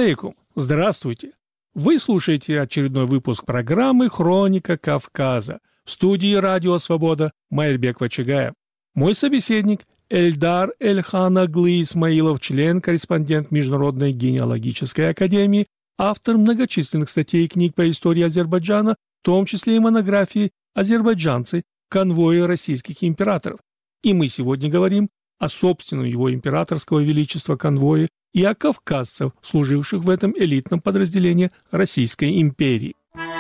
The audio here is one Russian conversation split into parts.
алейкум! Здравствуйте! Вы слушаете очередной выпуск программы «Хроника Кавказа». В студии «Радио Свобода» Майрбек Вачигаев. Мой собеседник Эльдар Эльхан Аглы Исмаилов, член-корреспондент Международной генеалогической академии, автор многочисленных статей и книг по истории Азербайджана, в том числе и монографии «Азербайджанцы. Конвои российских императоров». И мы сегодня говорим о собственном его императорского величества конвое и о кавказцах, служивших в этом элитном подразделении Российской империи.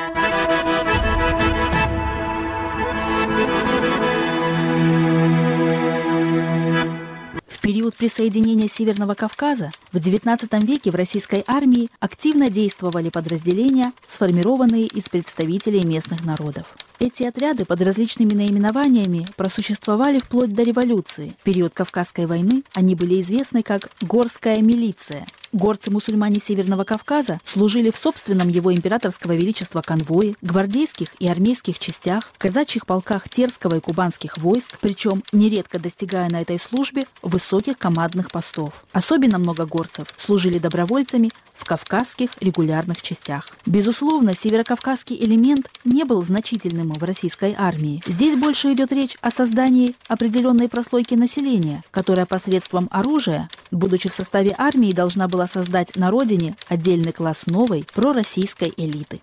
В период присоединения Северного Кавказа в XIX веке в российской армии активно действовали подразделения, сформированные из представителей местных народов. Эти отряды под различными наименованиями просуществовали вплоть до революции. В период Кавказской войны они были известны как «Горская милиция». Горцы-мусульмане Северного Кавказа служили в собственном его императорского величества конвое, гвардейских и армейских частях, казачьих полках терского и кубанских войск, причем нередко достигая на этой службе высоких командных постов. Особенно много горцев служили добровольцами в кавказских регулярных частях. Безусловно, северокавказский элемент не был значительным в российской армии. Здесь больше идет речь о создании определенной прослойки населения, которая посредством оружия, будучи в составе армии, должна была создать на родине отдельный класс новой пророссийской элиты.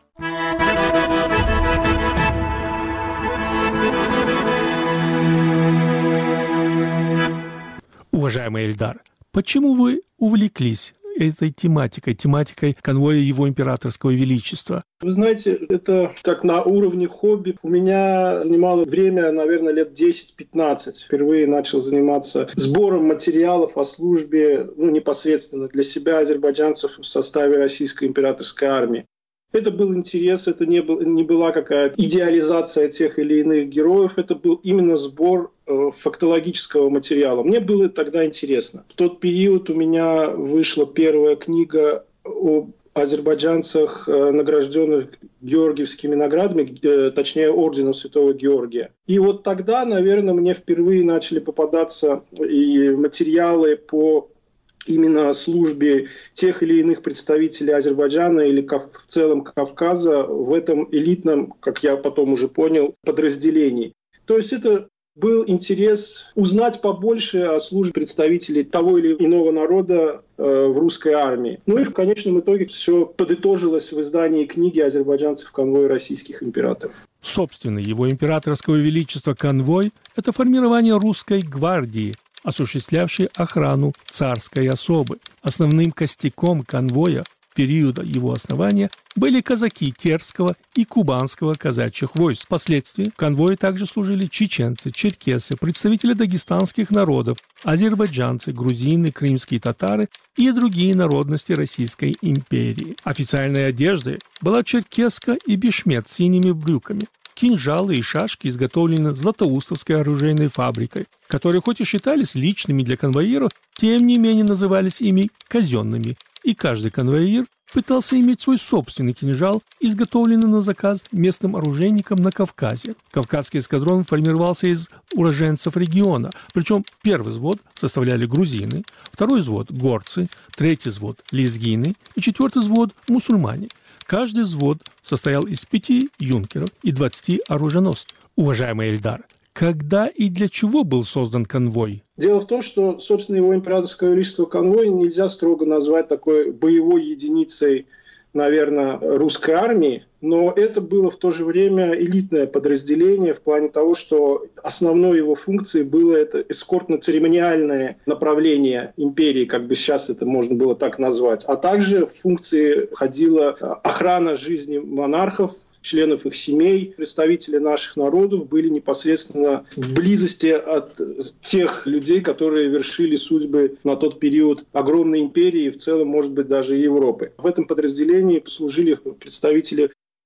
Уважаемый Эльдар, почему вы увлеклись этой тематикой конвоя его императорского величества? Вы знаете, это как на уровне хобби. У меня занимало время, наверное, лет 10-15. Впервые начал заниматься сбором материалов о службе, непосредственно для себя, азербайджанцев в составе Российской императорской армии. Это был интерес, это не была какая-то идеализация тех или иных героев, это был именно сбор фактологического материала. Мне было тогда интересно. В тот период у меня вышла первая книга об азербайджанцах, награжденных георгиевскими наградами, точнее орденом Святого Георгия. И вот тогда, наверное, мне впервые начали попадаться и материалы по именно службе тех или иных представителей Азербайджана или в целом Кавказа в этом элитном, как я потом уже понял, подразделении. То есть это был интерес узнать побольше о службе представителей того или иного народа в русской армии. И в конечном итоге все подытожилось в издании книги «Азербайджанцев. Конвой российских императоров». Собственно, его императорского величества конвой – это формирование русской гвардии, осуществлявшей охрану царской особы. Основным костяком конвоя периода его основания были казаки терского и кубанского казачьих войск. Впоследствии в конвое также служили чеченцы, черкесы, представители дагестанских народов, азербайджанцы, грузины, крымские татары и другие народности Российской империи. Официальной одеждой была черкеска и бешмет с синими брюками. Кинжалы и шашки изготовлены Златоустовской оружейной фабрикой, которые хоть и считались личными для конвоиров, тем не менее назывались ими казенными, и каждый конвоир пытался иметь свой собственный кинжал, изготовленный на заказ местным оружейникам на Кавказе. Кавказский эскадрон формировался из уроженцев региона, причем первый взвод составляли грузины, второй взвод – горцы, третий взвод – лезгины и четвертый взвод – мусульмане. Каждый взвод состоял из 5 юнкеров и 20 оруженосцев. Уважаемый Эльдар, когда и для чего был создан конвой? Дело в том, что, собственно, его императорское величество конвой нельзя строго назвать такой боевой единицей, наверное, русской армии, но это было в то же время элитное подразделение в плане того, что основной его функцией было это эскортно-церемониальное направление империи, как бы сейчас это можно было так назвать, а также в функции входила охрана жизни монархов, членов их семей, представители наших народов были непосредственно в близости от тех людей, которые вершили судьбы на тот период огромной империи и в целом, может быть, даже Европы. В этом подразделении служили представители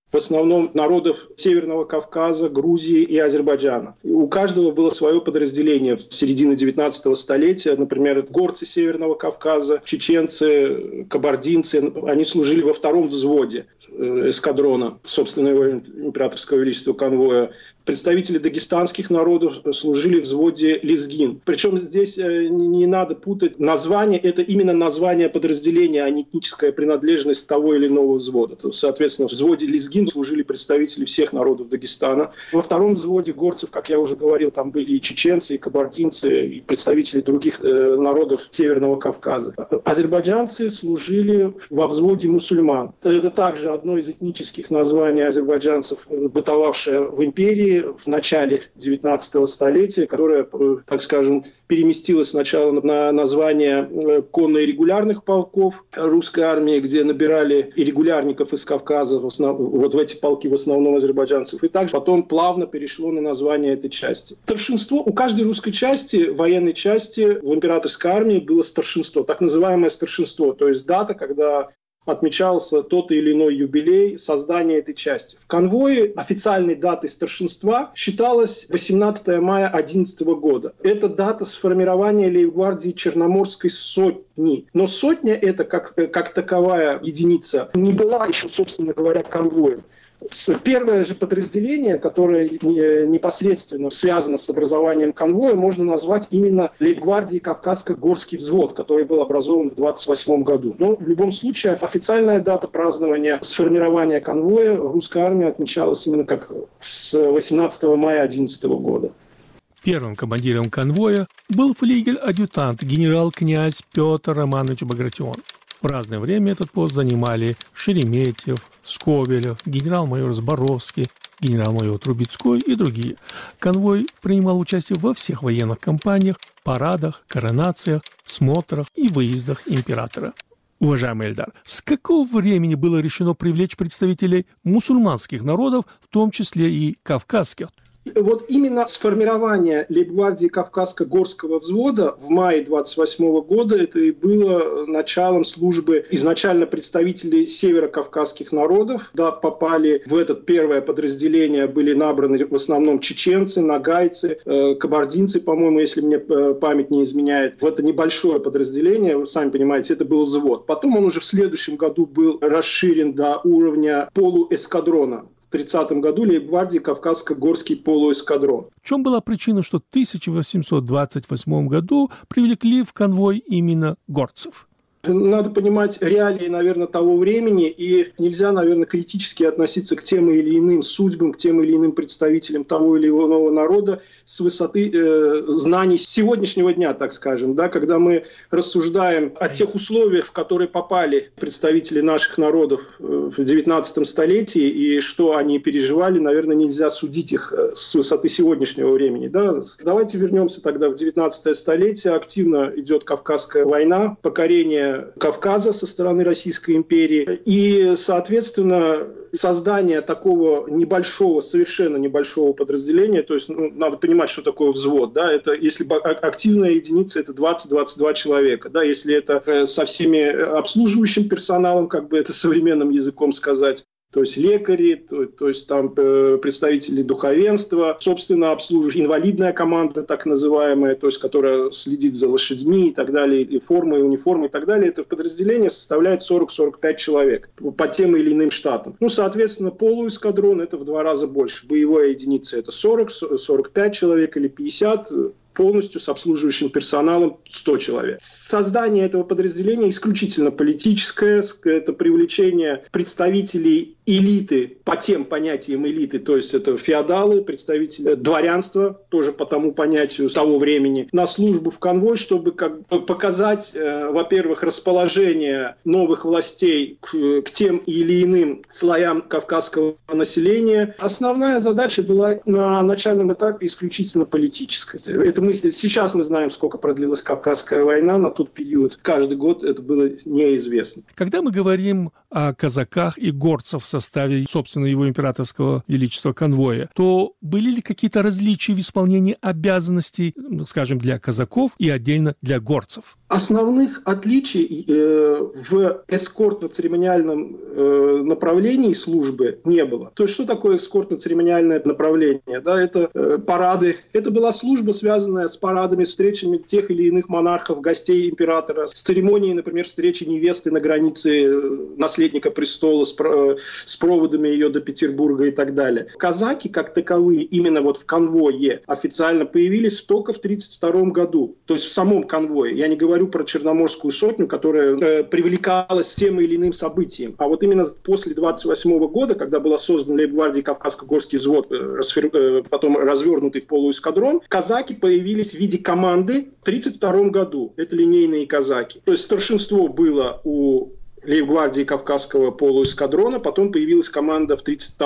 в основном народов Северного Кавказа, Грузии и Азербайджана. У каждого было свое подразделение в середине 19 столетия. Например, горцы Северного Кавказа, чеченцы, кабардинцы, они служили во втором взводе эскадрона, собственно, его императорского величества конвоя. Представители дагестанских народов служили в взводе лезгин. Причем здесь не надо путать название, это именно название подразделения, а не этническая принадлежность того или иного взвода. Соответственно, в взводе лезгин служили представители всех народов Дагестана. Во втором взводе горцев, как я уже говорил, там были и чеченцы, и кабардинцы, и представители других народов Северного Кавказа. Азербайджанцы служили во взводе мусульман. Это также одно из этнических названий азербайджанцев, бытовавшее в империи в начале 19 столетия, которое, так скажем, переместилось сначала на название конно-регулярных полков русской армии, где набирали и регулярников из Кавказа, вот в эти полки в основном азербайджанцев, и также потом плавно перешло на название этой части. Старшинство у каждой русской части, военной части в императорской армии было старшинство, так называемое старшинство, то есть дата, когда отмечался тот или иной юбилей создания этой части. В конвое официальной датой старшинства считалась 18 мая 2011 года. Это дата сформирования лейб-гвардии Черноморской сотни. Но сотня это как таковая единица не была еще, собственно говоря, конвоем. Первое же подразделение, которое непосредственно связано с образованием конвоя, можно назвать именно лейб-гвардией Кавказско-Горский взвод, который был образован в 1928 году. Но в любом случае официальная дата празднования сформирования конвоя в русской армии отмечалась именно как с 18 мая 2011 года. Первым командиром конвоя был флигель-адъютант генерал-князь Петр Романович Багратион. В разное время этот пост занимали Шереметьев, Скобелев, генерал-майор Зборовский, генерал-майор Трубецкой и другие. Конвой принимал участие во всех военных кампаниях, парадах, коронациях, смотрах и выездах императора. Уважаемый Эльдар, с какого времени было решено привлечь представителей мусульманских народов, в том числе и кавказских? Вот именно сформирование лейб-гвардии Кавказско-Горского взвода в мае 1928 года это и было началом службы изначально представителей северокавказских народов. Да, попали в это первое подразделение, были набраны в основном чеченцы, нагайцы, кабардинцы, по-моему, если мне память не изменяет. В это небольшое подразделение, вы сами понимаете, это был взвод. Потом он уже в следующем году был расширен до уровня полуэскадрона. В 1930 году лейб-гвардии Кавказско-Горский полуэскадрон. В чем была причина, что в 1828 году привлекли в конвой именно горцев? Надо понимать реалии, наверное, того времени, и нельзя, наверное, критически относиться к тем или иным судьбам, к тем или иным представителям того или иного народа с высоты знаний сегодняшнего дня, так скажем, да, когда мы рассуждаем о тех условиях, в которые попали представители наших народов в XIX столетии и что они переживали, наверное, нельзя судить их с высоты сегодняшнего времени. Да. Давайте вернемся тогда в XIX столетие. Активно идет Кавказская война, покорение Кавказа со стороны Российской империи. И, соответственно, создание такого небольшого, совершенно небольшого подразделения, то есть надо понимать, что такое взвод. Да? Это, если активная единица, это 20-22 человека. Да? Если это со всеми обслуживающим персоналом, как бы это современным языком сказать, то есть лекари, то есть там представители духовенства, собственно, обслуживающая инвалидная команда, так называемая, то есть которая следит за лошадьми и так далее, и формы, и униформы и так далее. Это подразделение составляет 40-45 человек по тем или иным штатам. Ну, соответственно, полуэскадрон – это в 2 раза больше. Боевая единица – это 40-45 человек или 50, полностью с обслуживающим персоналом 100 человек. Создание этого подразделения исключительно политическое, это привлечение представителей элиты по тем понятиям элиты, то есть это феодалы, представители дворянства, тоже по тому понятию того времени, на службу в конвой, чтобы показать, во-первых, расположение новых властей к тем или иным слоям кавказского населения. Основная задача была на начальном этапе исключительно политическая. Это Сейчас мы знаем, сколько продлилась Кавказская война, на тот период каждый год это было неизвестно. Когда мы говорим о казаках и горцах в составе, собственно, его императорского величества конвоя, то были ли какие-то различия в исполнении обязанностей, скажем, для казаков и отдельно для горцев? Основных отличий в эскортно-церемониальном направлении службы не было. То есть, что такое эскортно-церемониальное направление? Да, это парады. Это была служба, связанная с парадами, встречами тех или иных монархов, гостей императора, с церемонией, например, встречи невесты на границе наследника престола с проводами ее до Петербурга и так далее. Казаки, как таковые, именно вот в конвое официально появились только в 1932 году. То есть в самом конвое. Я не говорю про Черноморскую сотню, которая привлекалась тем или иным событием. А вот именно после 1928 года, когда была создана лейб-гвардия Кавказско-Горский взвод, потом развернутый в полуэскадрон, казаки появились в виде команды в 1932 году. Это линейные казаки. То есть старшинство было у лейб-гвардии Кавказского полуэскадрона, потом появилась команда в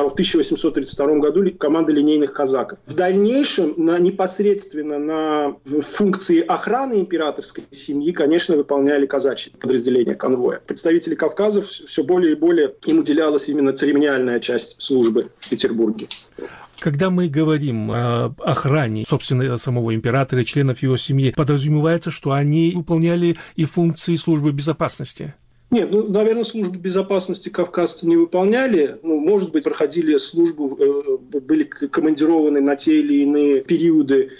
1832 году, команда линейных казаков. В дальнейшем непосредственно на функции охраны императорской семьи, конечно, выполняли казачьи подразделения конвоя. Представители Кавказа все более и более им уделялась именно церемониальная часть службы в Петербурге. Когда мы говорим о охране, собственно, самого императора и членов его семьи, подразумевается, что они выполняли и функции службы безопасности? Нет, наверное, службу безопасности кавказцы не выполняли. Может быть, проходили службу, были командированы на те или иные периоды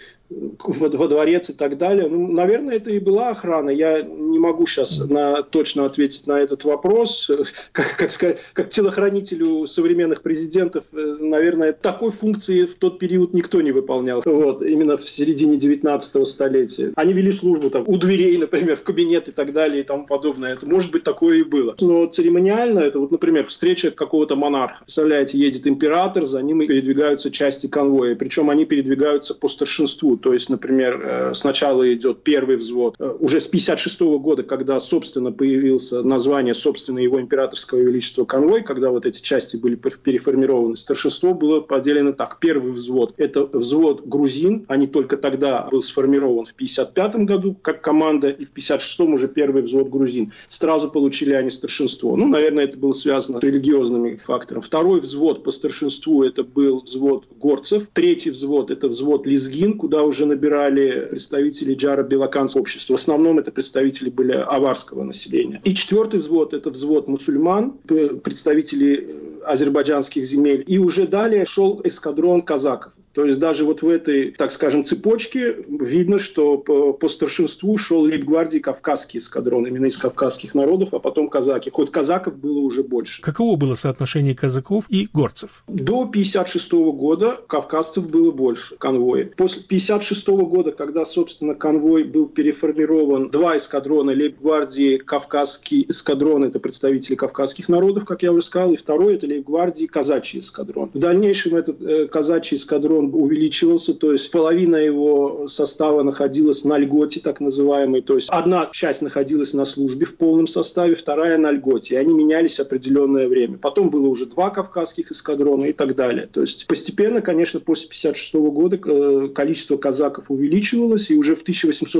во дворец и так далее. Наверное, это и была охрана. Я не могу сейчас точно ответить на этот вопрос. Как сказать, как телохранителю современных президентов, наверное, такой функции в тот период никто не выполнял. Именно в середине 19 столетия. Они вели службу у дверей, например, в кабинет и так далее и тому подобное. Это, может быть, такое и было. Но церемониально это, например, встреча какого-то монарха. Представляете, едет император, за ним передвигаются части конвоя. Причем они передвигаются по старшинству. То есть, например, сначала идет первый взвод. Уже с 1956 года, когда, собственно, появилось название, собственно, его императорского величества конвой, когда вот эти части были переформированы, старшинство было поделено так. Первый взвод – это взвод грузин. Они только тогда был сформирован в 1955 году как команда, и в 1956 уже первый взвод грузин. Сразу получили они старшинство. Наверное, это было связано с религиозными факторами. Второй взвод по старшинству – это был взвод горцев. Третий взвод – это взвод лезгин, куда уже набирали представители джаро-белоканского общества. В основном это представители были аварского населения. И четвертый взвод – это взвод мусульман, представители азербайджанских земель. И уже далее шел эскадрон казаков. То есть даже вот в этой, так скажем, цепочке видно, что по старшинству шел лейб-гвардии Кавказский эскадрон, именно из кавказских народов, а потом казаки. Хоть казаков было уже больше. Каково было соотношение казаков и горцев? До 1956 года кавказцев было больше конвоя. После 1956 года, когда, собственно, конвой был переформирован, два эскадрона лейб-гвардии Кавказский эскадрон, это представители кавказских народов, как я уже сказал, и второй это лейб-гвардии казачий эскадрон. В дальнейшем этот казачий эскадрон увеличивался, то есть половина его состава находилась на льготе, так называемой, то есть одна часть находилась на службе в полном составе, вторая на льготе, и они менялись определенное время. Потом было уже два кавказских эскадрона и так далее. То есть постепенно, конечно, после 1956 года количество казаков увеличивалось, и уже в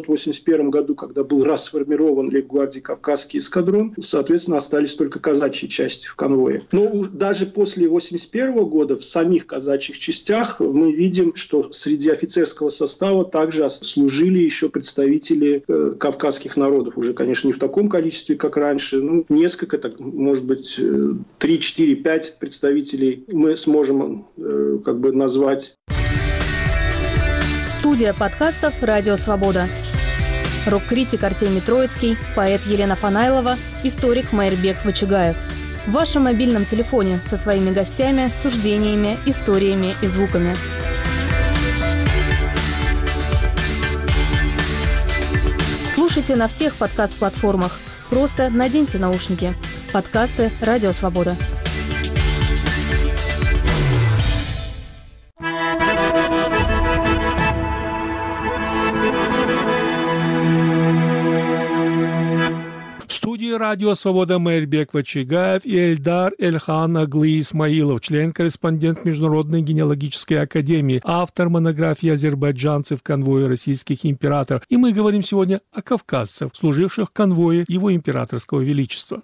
1881 году, когда был расформирован лейб-гвардии Кавказский эскадрон, соответственно, остались только казачьи части в конвое. Но даже после 1981 года в самих казачьих частях мы видим, что среди офицерского состава также служили еще представители кавказских народов. Уже, конечно, не в таком количестве, как раньше. Несколько, так, может быть, 3, 4, 5 представителей мы сможем назвать. Студия подкастов «Радио Свобода». Рок-критик Артемий Троицкий, поэт Елена Фанайлова, историк Майрбек Вачигаев. В вашем мобильном телефоне со своими гостями, суждениями, историями и звуками. Слушайте на всех подкаст-платформах. Просто наденьте наушники. Подкасты «Радио Свобода». студии «Радио Свобода» Мейрбек Вачигаев и Эльдар Эльхан Аглы Исмаилов, член-корреспондент Международной генеалогической академии, автор монографии «Азербайджанцы в конвое российских императоров». И мы говорим сегодня о кавказцах, служивших в конвое Его Императорского Величества.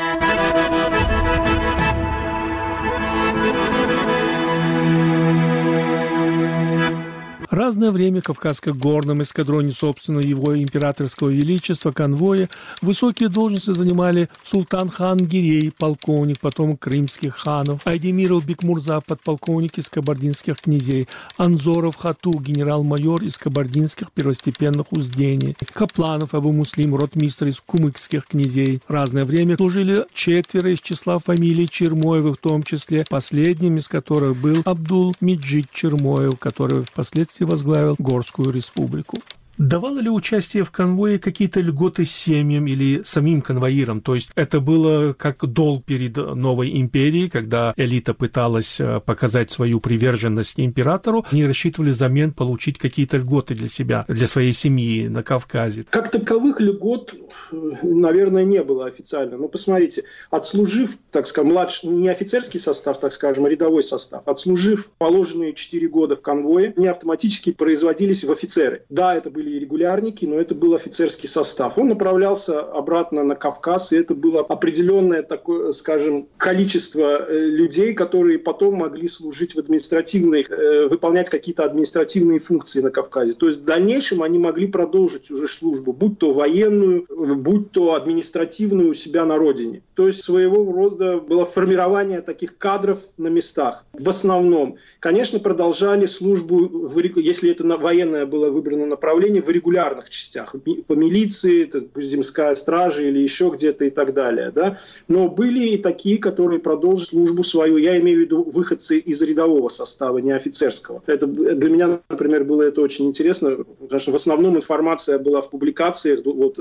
Разное время в Кавказско-горном эскадроне собственного Его Императорского Величества конвоя высокие должности занимали Султан-хан Гирей, полковник, потом крымских ханов, Айдемиров Бекмурза, подполковник из кабардинских князей, Анзоров Хату, генерал-майор из кабардинских первостепенных уздений, Капланов Абу Муслим, ротмистр из кумыкских князей. В разное время служили 4 из числа фамилий Чермоевых, в том числе последним из которых был Абдул-Меджид Чермоев, который впоследствии возглавил Горскую республику. Давало ли участие в конвое какие-то льготы семьям или самим конвоирам? То есть это было как долг перед новой империей, когда элита пыталась показать свою приверженность императору, они рассчитывали взамен получить какие-то льготы для себя, для своей семьи на Кавказе. Как таковых льгот, наверное, не было официально. Но посмотрите, отслужив, так скажем, не офицерский состав, так скажем, а рядовой состав, отслужив положенные 4 года в конвое, они автоматически производились в офицеры. Да, это были и регулярники, но это был офицерский состав. Он направлялся обратно на Кавказ, и это было определенное такое, скажем, количество людей, которые потом могли служить в административных, выполнять какие-то административные функции на Кавказе. То есть в дальнейшем они могли продолжить уже службу, будь то военную, будь то административную у себя на родине. То есть своего рода было формирование таких кадров на местах. В основном, конечно, продолжали службу, если это военное было выбрано направление, в регулярных частях, по милиции, земская стража или еще где-то и так далее. Да? Но были и такие, которые продолжили службу свою. Я имею в виду выходцы из рядового состава, не офицерского. Это, для меня, например, было это очень интересно, потому что в основном информация была в публикациях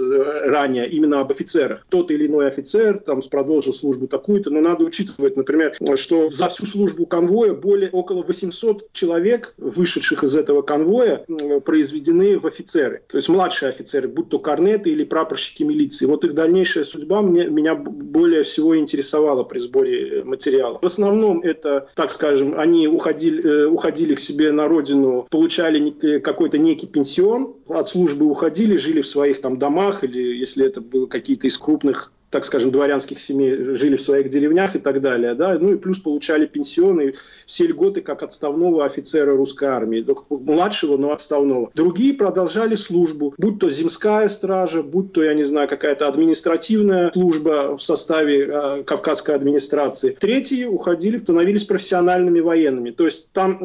ранее именно об офицерах. Тот или иной офицер там продолжил службу такую-то, но надо учитывать, например, что за всю службу конвоя около 800 человек, вышедших из этого конвоя, произведены в офицеры. То есть младшие офицеры, будь то корнеты или прапорщики милиции. Вот их дальнейшая судьба меня более всего интересовала при сборе материалов. В основном это, так скажем, они уходили к себе на родину, получали какой-то некий пенсион, от службы уходили, жили в своих там домах, или если это было какие-то из крупных, так скажем, дворянских семей, жили в своих деревнях и так далее, да, ну и плюс получали пенсионы, все льготы как отставного офицера русской армии, младшего, но отставного. Другие продолжали службу, будь то земская стража, будь то, я не знаю, какая-то административная служба в составе кавказской администрации. Третьи уходили, становились профессиональными военными. То есть там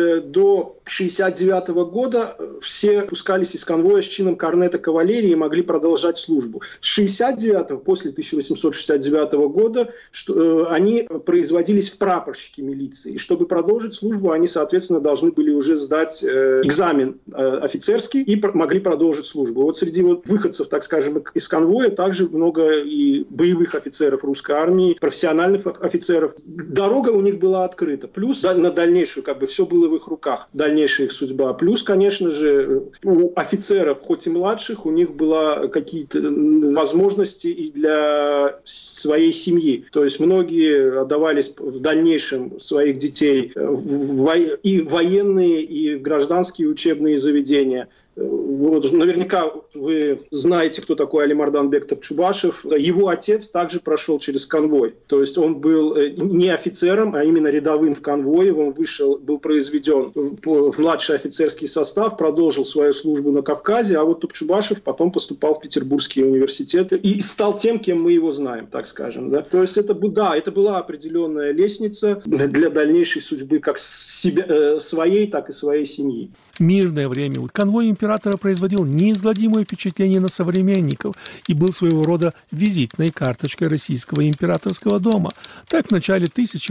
до 1969 года все пускались из конвоя с чином корнета кавалерии и могли продолжать службу. С 1969 после 1869 года они производились в прапорщики милиции. И чтобы продолжить службу, они, соответственно, должны были уже сдать экзамен офицерский и могли продолжить службу. Вот среди выходцев, так скажем, из конвоя также много и боевых офицеров русской армии, профессиональных офицеров. Дорога у них была открыта. Плюс на дальнейшую, все было в их руках, дальнейшая их судьба. Плюс, конечно же, у офицеров, хоть и младших, у них была какие-то возможности и для своей семьи. То есть многие отдавались в дальнейшем своих детей и в военные, и в гражданские учебные заведения. Вот, наверняка вы знаете, кто такой Алимардан-бек Топчубашев. Его отец также прошел через конвой. То есть он был не офицером, а именно рядовым в конвое. Он был произведен в младший офицерский состав, продолжил свою службу на Кавказе, а вот Топчубашев потом поступал в Петербургский университет и стал тем, кем мы его знаем, так скажем. Да? То есть это была определенная лестница для дальнейшей судьбы как своей, так и своей семьи. Мирное время конвой императора производил неизгладимое впечатление на современников и был своего рода визитной карточкой российского императорского дома. Так, в начале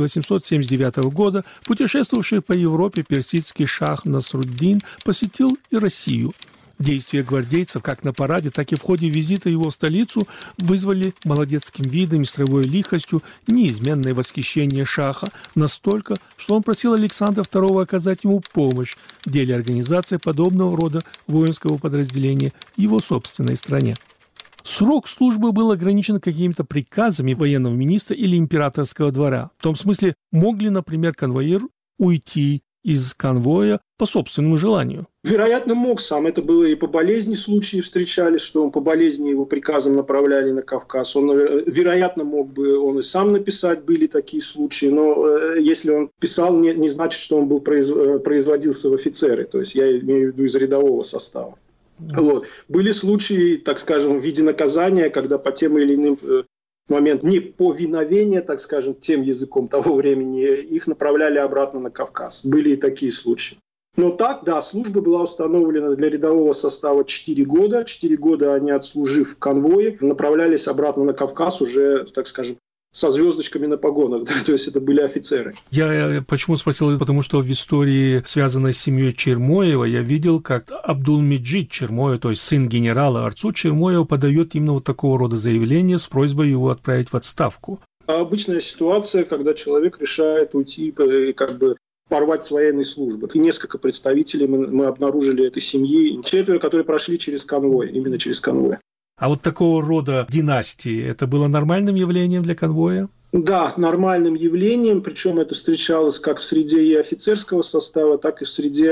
1879 года путешествовавший по Европе персидский шах Насруддин посетил и Россию. Действия гвардейцев как на параде, так и в ходе визита его в столицу вызвали молодецким видом и строевой лихостью неизменное восхищение шаха, настолько, что он просил Александра II оказать ему помощь в деле организации подобного рода воинского подразделения в его собственной стране. С Срок службы был ограничен какими-то приказами военного министра или императорского двора. В том смысле, мог ли, например, конвоир уйти из конвоя по собственному желанию? Вероятно, мог сам. Это было и по болезни случаи встречались, что он по болезни его приказом направляли на Кавказ. Он, вероятно, мог бы он и сам написать, были такие случаи, но если он писал, не значит, что он был производился в офицеры. То есть я имею в виду из рядового состава. Вот. Были случаи, так скажем, в виде наказания, когда по тем или иным момент неповиновения, так скажем, тем языком того времени, их направляли обратно на Кавказ. Были и такие случаи. Но так, да, служба была установлена для рядового состава 4 года. 4 года они, отслужив в конвое, направлялись обратно на Кавказ уже, так скажем, со звездочками на погонах, да, то есть это были офицеры. Я почему спросил, потому что в истории, связанной с семьей Чермоева, я видел, как Абдулмеджид Чермоев, то есть сын генерала Арцу Чермоева, подает именно вот такого рода заявление с просьбой его отправить в отставку. Обычная ситуация, когда человек решает уйти и как бы порвать с военной службы. И несколько представителей мы обнаружили этой семьи, 4, которые прошли через конвой, именно через конвой. А вот такого рода династии, это было нормальным явлением для конвоя? Да, нормальным явлением, причем это встречалось как в среде и офицерского состава, так и в среде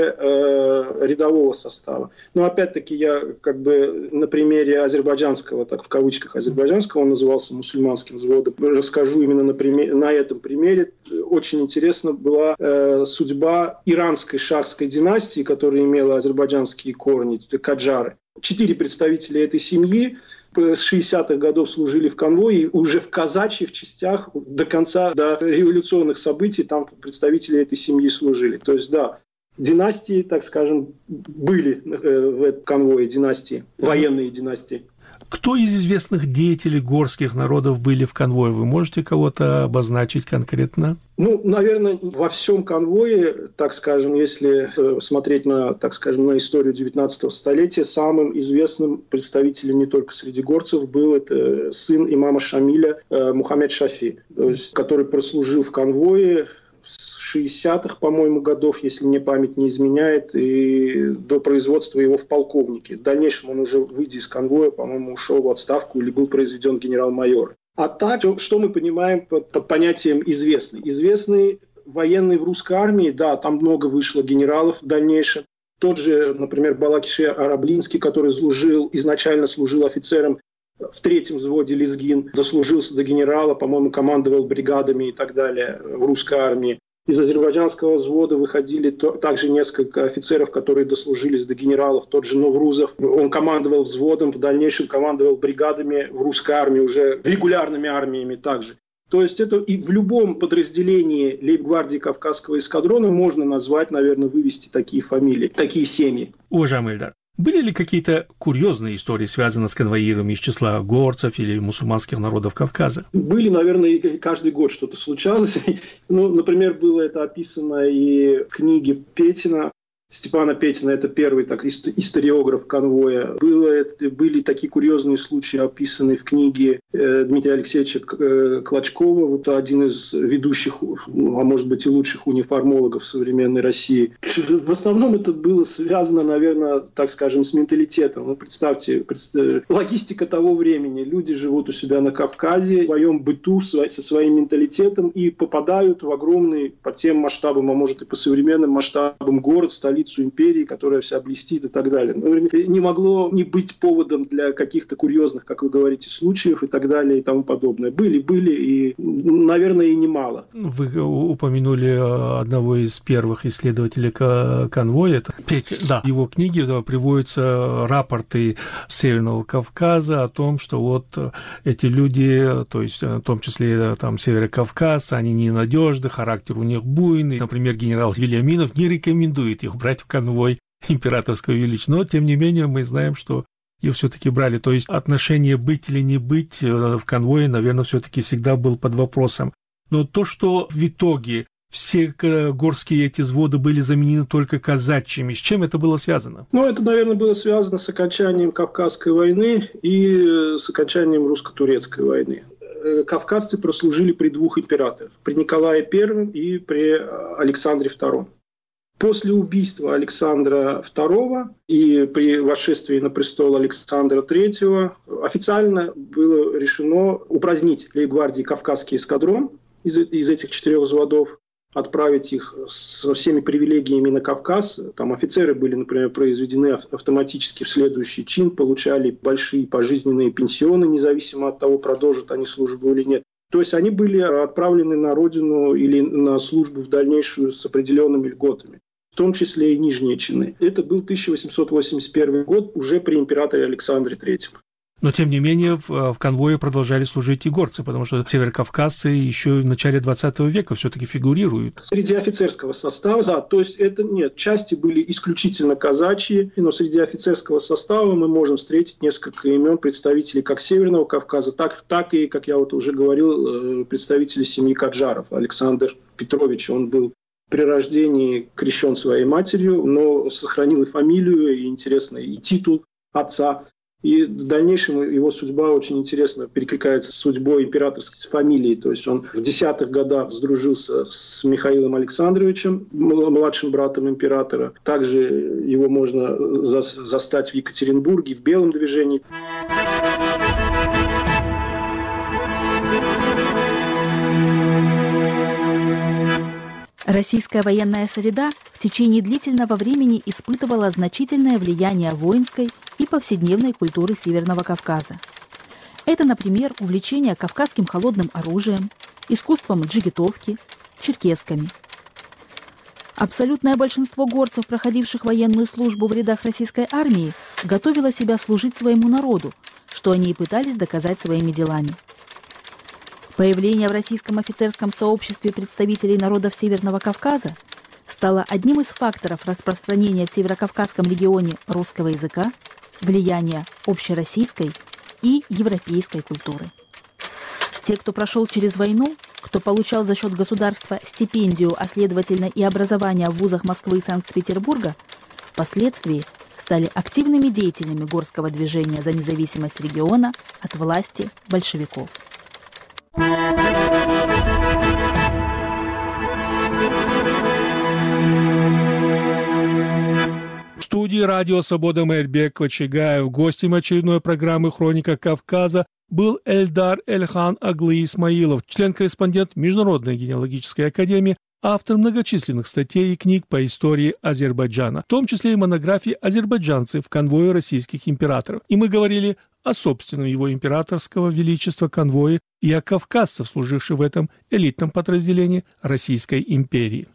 рядового состава. Но опять-таки я как бы на примере азербайджанского, так в кавычках азербайджанского, он назывался мусульманским взводом, расскажу именно на этом примере. Очень интересна была судьба иранской шахской династии, которая имела азербайджанские корни, каджары. 4 представителя этой семьи с 60-х годов служили в конвое, и уже в казачьих частях до конца, до революционных событий там представители этой семьи служили. То есть, да, династии, так скажем, были в этом конвое, династии, военные династии. Кто из известных деятелей горских народов были в конвое? Вы можете кого-то обозначить конкретно? Ну, наверное, во всем конвое, так скажем, если смотреть на, так скажем, на историю 19 столетия, самым известным представителем не только среди горцев был это сын имама Шамиля Мухаммед Шафи, то есть, который прослужил в конвое с 60-х, по-моему, годов, если мне память не изменяет, и до производства его в полковнике. В дальнейшем он уже, выйдя из конвоя, по-моему, ушел в отставку или был произведен генерал-майор. А так, что мы понимаем под понятием «известный»? Известный военный в русской армии, да, там много вышло генералов в дальнейшем. Тот же, например, Балакиши Араблинский, который изначально служил офицером в 3-м взводе Лезгин, дослужился до генерала, по-моему, командовал бригадами и так далее в русской армии. Из азербайджанского взвода выходили также несколько офицеров, которые дослужились до генералов. Тот же Новрузов, он командовал взводом, в дальнейшем командовал бригадами в русской армии, уже регулярными армиями также. То есть это и в любом подразделении лейб-гвардии Кавказского эскадрона можно назвать, наверное, вывести такие фамилии, такие семьи. Уважаемый Эльдар, были ли какие-то курьезные истории, связанные с конвоирами из числа горцев или мусульманских народов Кавказа? Были, наверное, каждый год что-то случалось. Ну, например, было это описано и в книге Петина. Степана Петина, это первый историограф конвоя. Были такие курьезные случаи, описанные в книге Дмитрия Алексеевича Клочкова, вот один из ведущих, а может быть и лучших униформологов современной России. В основном это было связано, наверное, так скажем, с менталитетом. Ну, представьте, логистика того времени. Люди живут у себя на Кавказе, в своем быту, со своим менталитетом и попадают в огромный, по тем масштабам, а может и по современным масштабам город, столицу империи, которая вся блестит и так далее. Не могло не быть поводом для каких-то курьезных, как вы говорите, случаев и так далее и тому подобное. Были и, наверное, и немало. Вы упомянули одного из первых исследователей конвоя. Да, в его книге приводятся рапорты Северного Кавказа о том, что вот эти люди, то есть в том числе там Северокавказ, они ненадежны, характер у них буйный. Например, генерал Вильяминов не рекомендует их брать в конвой императорского величия. Но, тем не менее, мы знаем, что их все-таки брали. То есть отношение быть или не быть в конвое, наверное, все-таки всегда был под вопросом. Но то, что в итоге все горские эти взводы были заменены только казачьими, с чем это было связано? Ну, это, наверное, было связано с окончанием Кавказской войны и с окончанием русско-турецкой войны. Кавказцы прослужили при 2 императорах. При Николае I и при Александре II. После убийства Александра II и при восшествии на престол Александра III официально было решено упразднить лейб-гвардии Кавказский эскадрон из этих 4 взводов, отправить их со всеми привилегиями на Кавказ. Там офицеры были, например, произведены автоматически в следующий чин, получали большие пожизненные пенсионы, независимо от того, продолжат они службу или нет. То есть они были отправлены на родину или на службу в дальнейшую с определенными льготами, в том числе и нижние чины. Это был 1881 год уже при императоре Александре III. Но, тем не менее, в конвое продолжали служить и горцы, потому что северокавказцы еще в начале 20 века все-таки фигурируют. Среди офицерского состава, да, то есть это нет, части были исключительно казачьи, но среди офицерского состава мы можем встретить несколько имен представителей как Северного Кавказа, так и, как я вот уже говорил, представители семьи Каджаров. Александр Петрович, он был при рождении крещен своей матерью, но сохранил и фамилию, и, интересно, и титул отца. И в дальнейшем его судьба очень интересно перекликается с судьбой императорской фамилии. То есть он в 10-х годах сдружился с Михаилом Александровичем, младшим братом императора. Также его можно застать в Екатеринбурге, в Белом движении. Российская военная среда в течение длительного времени испытывала значительное влияние воинской и повседневной культуры Северного Кавказа. Это, например, увлечение кавказским холодным оружием, искусством джигитовки, черкесками. Абсолютное большинство горцев, проходивших военную службу в рядах российской армии, готовило себя служить своему народу, что они и пытались доказать своими делами. Появление в российском офицерском сообществе представителей народов Северного Кавказа стало одним из факторов распространения в Северокавказском регионе русского языка, влияния общероссийской и европейской культуры. Те, кто прошел через войну, кто получал за счет государства стипендию, а следовательно и образование в вузах Москвы и Санкт-Петербурга, впоследствии стали активными деятелями горского движения за независимость региона от власти большевиков. В студии радио «Свобода» Майрбек Вачигаев. Гостем очередной программы «Хроника Кавказа» был Эльдар Эльхан Аглы Исмаилов, член-корреспондент Международной генеалогической академии, автор многочисленных статей и книг по истории Азербайджана, в том числе и монографии «Азербайджанцы в конвое российских императоров». И мы говорили о собственном его императорского величества конвое и о кавказцах, служивших в этом элитном подразделении Российской империи.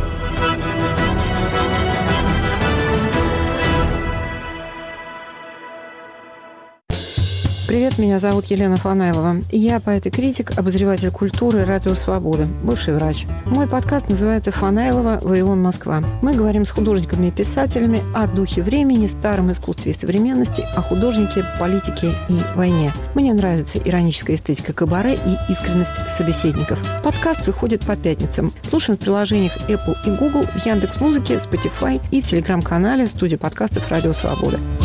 Привет, меня зовут Елена Фанайлова. Я поэт и критик, обозреватель культуры «Радио Свобода», бывший врач. Мой подкаст называется «Фанайлова. Вавилон. Москва». Мы говорим с художниками и писателями о духе времени, старом искусстве и современности, о художнике, политике и войне. Мне нравится ироническая эстетика кабаре и искренность собеседников. Подкаст выходит по пятницам. Слушаем в приложениях Apple и Google, в Яндекс.Музыке, Spotify и в телеграм-канале студии подкастов «Радио Свобода».